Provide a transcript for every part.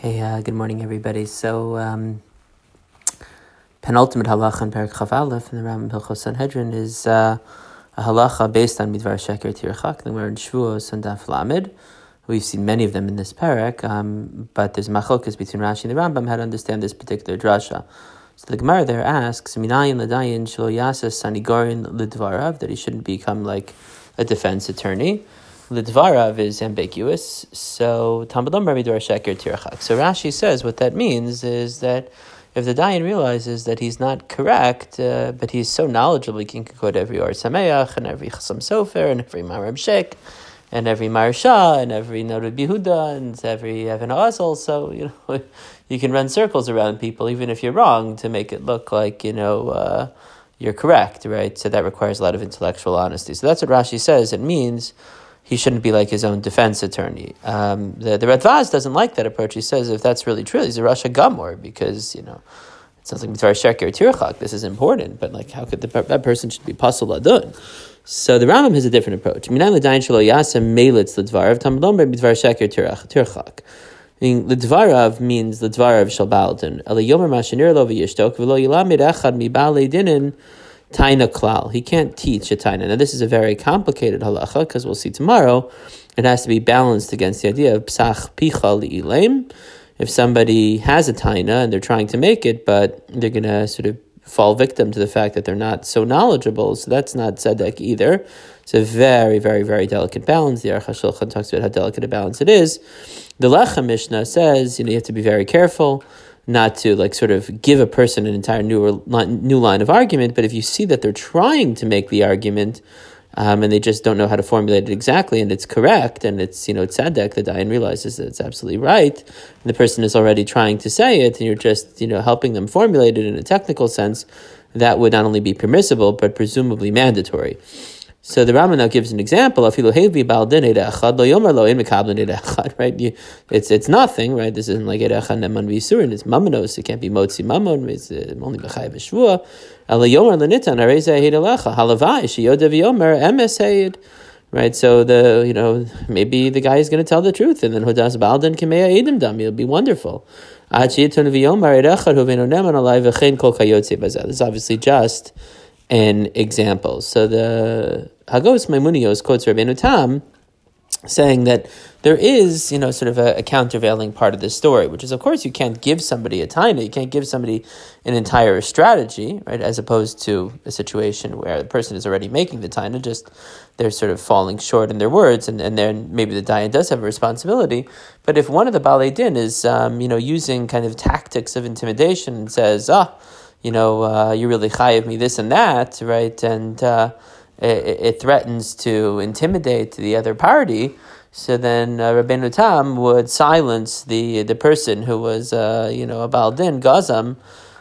Hey, good morning, everybody. So, penultimate halacha in Perek Chav Aleph in the Rambam Hilchos Sanhedrin is a halacha based on Midvar Sheker Tirchak. Then we're in Shavuos and Daf Lamed. We've seen many of them in this Perek, but there's machlokas between Rashi and the Rambam how to understand this particular drasha. So the Gemara there asks, Minayin l'dayin shelo yasas sanigorin l'dvarav, that he shouldn't become like a defense attorney. L'dvarav is ambiguous, so Talmud Lomar Midvar Sheker Tirchak. So Rashi says what that means is that if the dayan realizes that he's not correct, but he's so knowledgeable, he can quote every Or Sameach and every Chasam Sofer and every Marab Shek and every Marsha and every Noda Bihuda and every Evan Azal. So you can run circles around people even if you're wrong to make it look like you're correct, right? So that requires a lot of intellectual honesty. So that's what Rashi says. It means he shouldn't be like his own defense attorney. The Radvaz doesn't like that approach. He says if that's really true, he's a Rasha Gamor because, it sounds like Midvar Sheker Tirchak. This is important, but like how could that person should be Pasul Adun? So the Rambam has a different approach. Minan l'dayin shelo yasem meilitz l'dvarav Talmud Lomar Midvar Sheker Tirchak. L'dvarav means l'dvarav shel baldin. Ela yomer mashenir lo v'yishtok v'lo yilamid echad mi baalei dinin Taina klal. He can't teach a taina. Now this is a very complicated halacha because we'll see tomorrow. It has to be balanced against the idea of psach picha li'ileim. If somebody has a taina and they're trying to make it, but they're going to sort of fall victim to the fact that they're not so knowledgeable, so that's not tzedek either. It's a very, very, very delicate balance. The Aruch HaShulchan talks about how delicate a balance it is. The Lechem Mishnah says, you have to be very careful not to sort of give a person an entire new line of argument, but if you see that they're trying to make the argument and they just don't know how to formulate it exactly, and it's correct, and it's tzedek, the dayan realizes that it's absolutely right, and the person is already trying to say it, and you're just helping them formulate it in a technical sense, that would not only be permissible but presumably mandatory. So the Rambam now gives an example of right? It's nothing, right? This isn't like Erechad Neman V'Yisurin. It's Mamanos. It can't be Motzi Mamon. It's only B'Chayav V'Shvua. Ela Yomer L'Nitan Arezeh Heid Alecha Halavai Sheyoda V'Yomer Emes Heid. Right. So maybe the guy is going to tell the truth, and then Hodas Baldan Kameya Edom Dam. It'll be wonderful. This is obviously just an example. So the Hagos Maimonios quotes Rabbeinu Tam saying that there is, sort of a countervailing part of this story, which is, of course, you can't give somebody a taina, you can't give somebody an entire strategy, right, as opposed to a situation where the person is already making the taina, just they're sort of falling short in their words, and then maybe the dayan does have a responsibility. But if one of the Balei Din is, using kind of tactics of intimidation and says, you really chayiv me this and that, right? And it threatens to intimidate the other party. So then Rabbeinu Tam would silence the person who was, a Baldin, Gazam,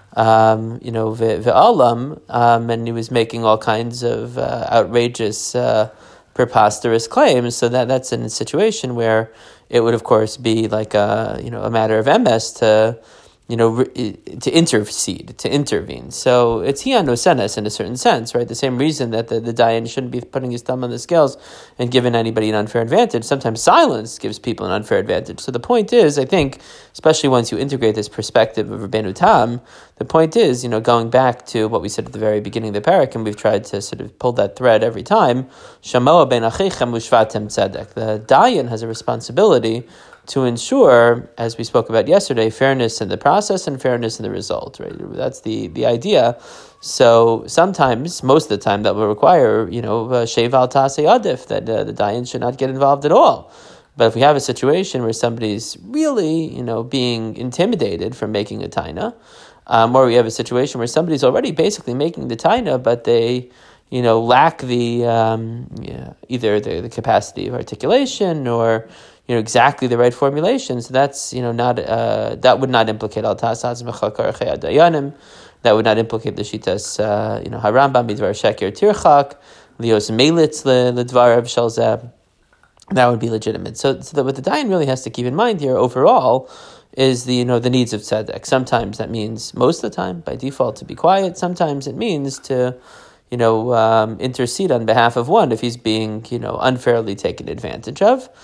Ve'alam, and he was making all kinds of outrageous, preposterous claims. So that's in a situation where it would, of course, be like a matter of MS to intercede, to intervene. So it's hiyan nosenes in a certain sense, right? The same reason that the dayan shouldn't be putting his thumb on the scales and giving anybody an unfair advantage. Sometimes silence gives people an unfair advantage. So the point is, I think, especially once you integrate this perspective of Rabbeinu Tam, the point is, going back to what we said at the very beginning of the parak, and we've tried to sort of pull that thread every time, Shamoa ben achichem ushvatem tzedek. The dayan has a responsibility to ensure, as we spoke about yesterday, fairness in the process and fairness in the result, right? That's the idea. So sometimes, most of the time, that will require, sheval tasei adif, that the dayan should not get involved at all. But if we have a situation where somebody's really, being intimidated from making a taina, or we have a situation where somebody's already basically making the taina, but they lack the either the capacity of articulation or exactly the right formulation. So that's not that would not implicate al tasaz mechakar dayanim. That would not implicate the shitas harambam midvar sheker tirchak lios meilitz ledvarav shalzeb. That would be legitimate. So what the dayan really has to keep in mind here overall is the needs of tzedek. Sometimes that means, most of the time, by default, to be quiet. Sometimes it means to intercede on behalf of one if he's being unfairly taken advantage of.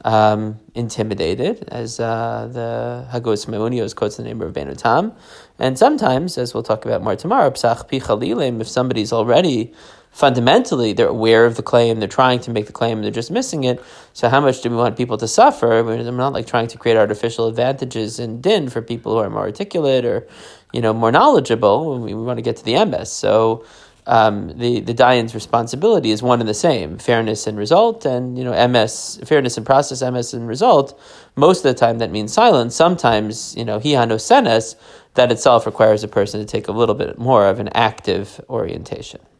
intimidated, as the Hagos Maimonios quotes the name of Rabbeinu Tam. And sometimes, as we'll talk about more tomorrow, Psach Pi Chalilim, if somebody's already fundamentally, they're aware of the claim, they're trying to make the claim, they're just missing it. So how much do we want people to suffer? We're not like trying to create artificial advantages in din for people who are more articulate or, more knowledgeable. We want to get to the emes. So the Dayan's responsibility is one and the same: fairness and result, and emes, fairness and process, emes and result. Most of the time that means silence. Sometimes hihano senes, that itself requires a person to take a little bit more of an active orientation.